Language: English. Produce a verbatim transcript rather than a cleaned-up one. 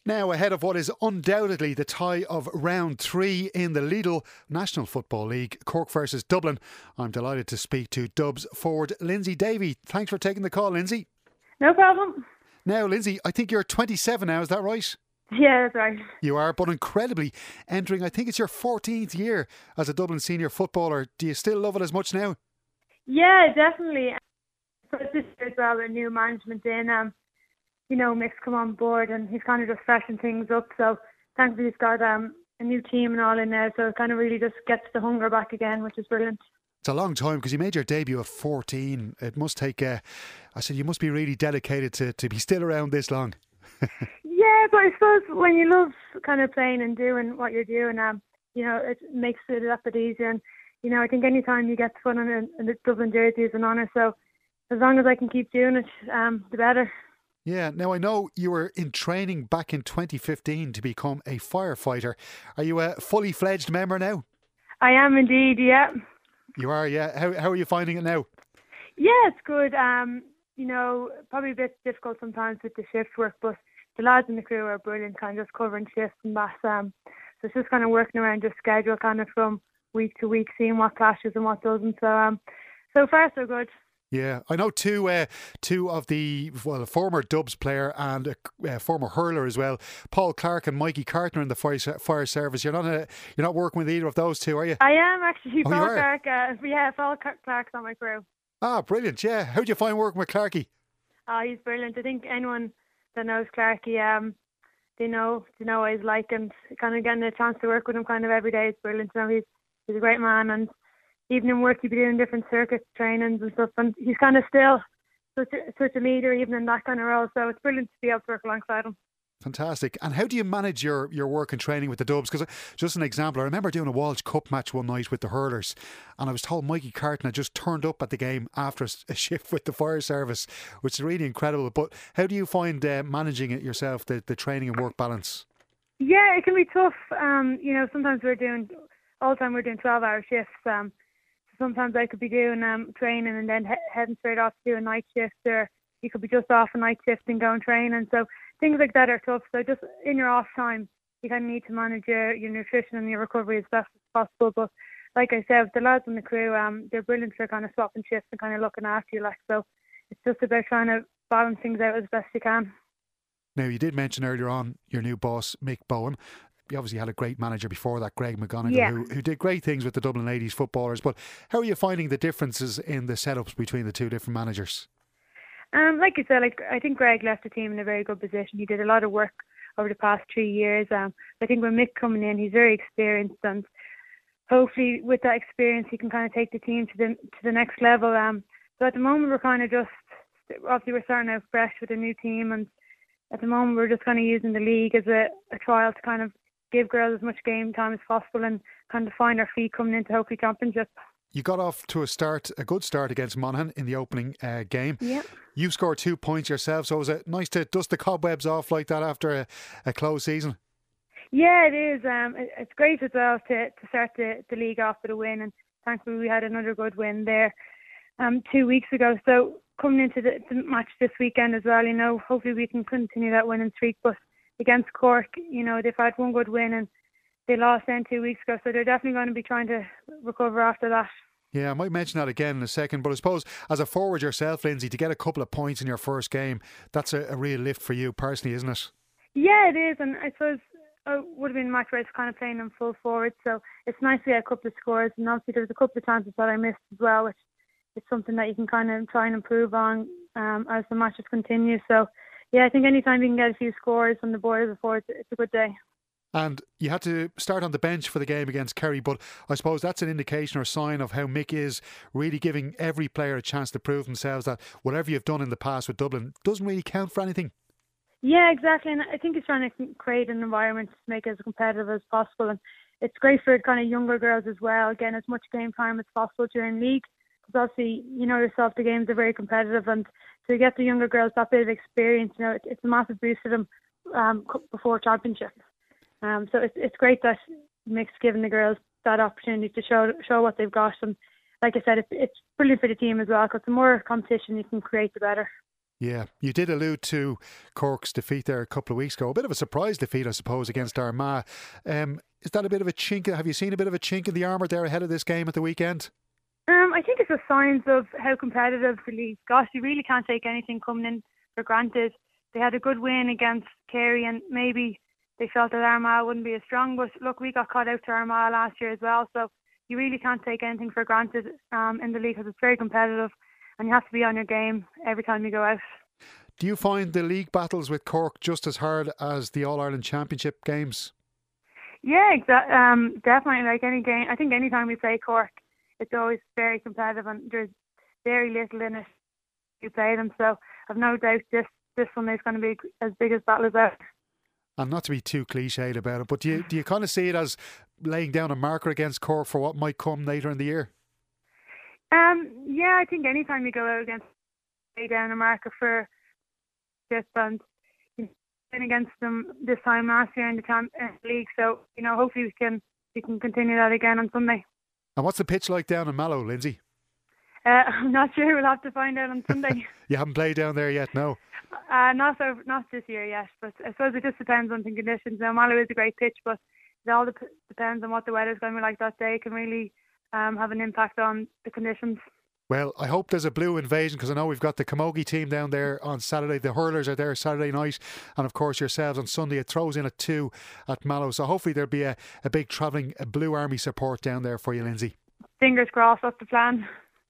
Now, ahead of what is undoubtedly the tie of round three in the Lidl National Football League, Cork versus Dublin, I'm delighted to speak to Dubs forward Lindsay Davey. Thanks for taking the call, Lindsay. No problem. Now, Lindsay, I think you're twenty-seven now, is that right? Yeah, that's right. You are, but incredibly entering, I think it's your fourteenth year as a Dublin senior footballer. Do you still love it as much now? Yeah, definitely. But this year as well, with new management in, um, you know, Mick's come on board and he's kind of just freshened things up. So thankfully he's got um, a new team and all in there. So it kind of really just gets the hunger back again, which is brilliant. It's a long time because you made your debut at fourteen. It must take, uh, I said, you must be really dedicated to, to be still around this long. Yeah, but I suppose when you love kind of playing and doing what you're doing, um, you know, it makes it a little bit easier. And, you know, I think any time you get to put on a, a Dublin jersey is an honour. So as long as I can keep doing it, um, the better. Yeah, now I know you were in training back in twenty fifteen to become a firefighter. Are you a fully fledged member now? I am indeed, yeah. You are, yeah. How how are you finding it now? Yeah, it's good. Um, you know, probably a bit difficult sometimes with the shift work, but the lads in the crew are brilliant, kind of just covering shifts and that. Um, so it's just kind of working around your schedule, kind of from week to week, seeing what clashes and what doesn't. So um, so far so good. Yeah, I know two uh, two of the, well, a former Dubs player and a, a former hurler as well, Paul Clark and Mikey Cartner in the fire, fire service. You're not a, you're not working with either of those two, are you? I am actually. Oh, Paul you are? Clark. Uh, yeah, Paul Clark's on my crew. Ah, brilliant. Yeah, how do you find working with Clarky? Oh, he's brilliant. I think anyone that knows Clarky, um, they know they know what he's like, and kind of getting a chance to work with him kind of every day is brilliant. You know, he's he's a great man, and even in work he'd be doing different circuit trainings and stuff, and he's kind of still such a, such a leader even in that kind of role. So it's brilliant to be able to work alongside him. Fantastic. And how do you manage your, your work and training with the Dubs? Because just an example, I remember doing a Walsh Cup match one night with the hurlers, and I was told Mikey Carton had just turned up at the game after a shift with the fire service, which is really incredible. But how do you find uh, managing it yourself, the, the training and work balance? Yeah, it can be tough. Um, you know, sometimes we're doing, all the time we're doing twelve hour shifts. Um, sometimes I could be doing um, training and then he- heading straight off to do a night shift, or you could be just off a night shift and going training. So things like that are tough. So just in your off time, you kind of need to manage your, your nutrition and your recovery as best as possible. But like I said, the lads on the crew, um, they're brilliant for kind of swapping shifts and kind of looking after you. Like, so it's just about trying to balance things out as best you can. Now, you did mention earlier on your new boss, Mick Bowen. You obviously had a great manager before that, Greg McGonigal, Yeah. who, who did great things with the Dublin Ladies footballers. But how are you finding the differences in the setups between the two different managers? Um, like you said, like I think Greg left the team in a very good position. He did a lot of work over the past three years. Um, I think with Mick coming in, he's very experienced, and hopefully with that experience, he can kind of take the team to the to the next level. Um, so at the moment, we're kind of just obviously we're starting out fresh with a new team, and at the moment we're just kind of using the league as a, a trial to kind of give girls as much game time as possible and kind of find our feet coming into hopefully championship. You got off to a start, a good start against Monaghan in the opening uh, game. Yeah. You scored two points yourself, so was it nice to dust the cobwebs off like that after a, a close season? Yeah, it is. Um, it, it's great as well to, to start the, the league off with a win, and thankfully we had another good win there um, two weeks ago. So coming into the, the match this weekend as well, you know, hopefully we can continue that winning streak. But against Cork, you know, they've had one good win and they lost then two weeks ago, so they're definitely going to be trying to recover after that. Yeah, I might mention that again in a second, but I suppose as a forward yourself, Lindsay, to get a couple of points in your first game, that's a, a real lift for you personally, isn't it? Yeah, it is, and I suppose it would have been a match where I was kind of playing them full forward, so it's nice to get a couple of scores, and obviously there was a couple of chances that I missed as well, which is something that you can kind of try and improve on um, as the matches continue. So yeah, I think anytime you can get a few scores on the board as a forward, it's a good day. And you had to start on the bench for the game against Kerry, but I suppose that's an indication or sign of how Mick is really giving every player a chance to prove themselves, that whatever you've done in the past with Dublin doesn't really count for anything. Yeah, exactly. And I think he's trying to create an environment to make it as competitive as possible. And it's great for kind of younger girls as well, getting as much game time as possible during league. Because obviously, you know yourself, the games are very competitive. And to get the younger girls that bit of experience, you know, it, it's a massive boost for them um, before championship. Um, so it's it's great that Mick's giving the girls that opportunity to show show what they've got, and like I said, it's it's brilliant for the team as well, because the more competition you can create, the better. Yeah, you did allude to Cork's defeat there a couple of weeks ago. A bit of a surprise defeat, I suppose, against Armagh. Um, is that a bit of a chink? Have you seen a bit of a chink in the armour there ahead of this game at the weekend? Um, I think it's a signs of how competitive the league got. You really can't take anything coming in for granted. They had a good win against Kerry, and maybe they felt that Armagh wouldn't be as strong. But look, we got caught out to Armagh last year as well, so you really can't take anything for granted um, in the league because it's very competitive. And you have to be on your game every time you go out. Do you find the league battles with Cork just as hard as the All-Ireland Championship games? Yeah, exa- um, definitely. Like any game, I think any time we play Cork, it's always very competitive and there's very little in it you play them. So I've no doubt this, this one is going to be as big as battle as ever. And not to be too cliched about it, but do you, do you kind of see it as laying down a marker against Cork for what might come later in the year? Um, yeah, I think anytime you go out against, lay down a marker for this, and you know, been against them this time last year in the champ uh, league. So you know, hopefully we can we can continue that again on Sunday. And what's the pitch like down in Mallow, Lindsay? Uh, I'm not sure. We'll have to find out on Sunday. You haven't played down there yet, no? Uh, not so, not this year yet. But I suppose it just depends on the conditions. Now Mallow is a great pitch, but it all dep- depends on what the weather's going to be like that day. It can really Um, have an impact on the conditions. Well, I hope there's a blue invasion because I know we've got the Camogie team down there on Saturday. The hurlers are there Saturday night, and of course yourselves on Sunday. It throws in at two at Mallow, so hopefully there'll be a, a big travelling Blue Army support down there for you, Lindsay. Fingers crossed, that's the plan.